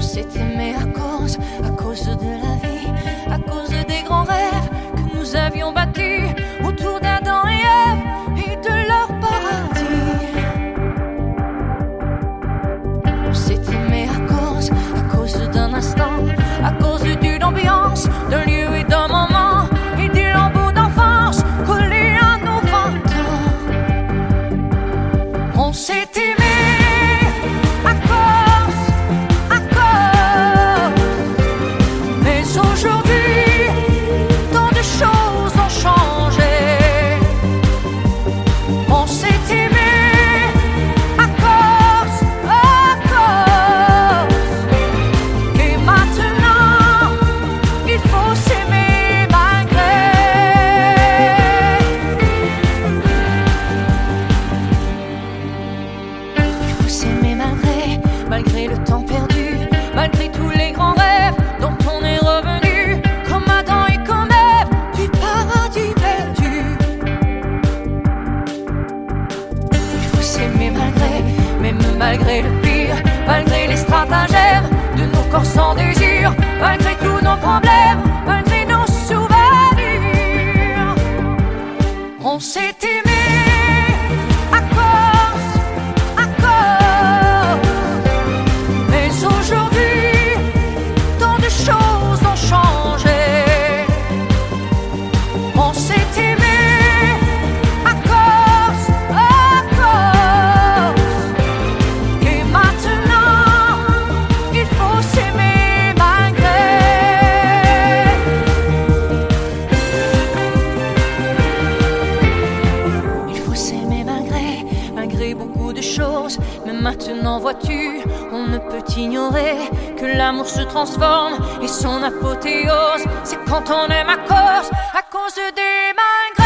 s'est aimé à cause de la vie, à cause des grands rêves que nous avions bâtis autour d'Adam et Ève et de leur paradis. On s'est aimé à cause d'un instant, à cause d'une ambiance, d'un lieu et d'un moment, et des lambeaux d'enfance collés à nos 20 ans. On s'est aimé malgré le temps perdu, malgré tous les grands rêves dont on est revenu, comme Adam et comme Ève, du paradis perdu. Il faut s'aimer malgré le pire, malgré les stratagèmes de nos corps sans désir, malgré tous nos problèmes, malgré nos souvenirs. On s'est aimé. Beaucoup de choses, mais maintenant vois-tu, on ne peut ignorer que l'amour se transforme et son apothéose, c'est quand on aime à cause des malgrés.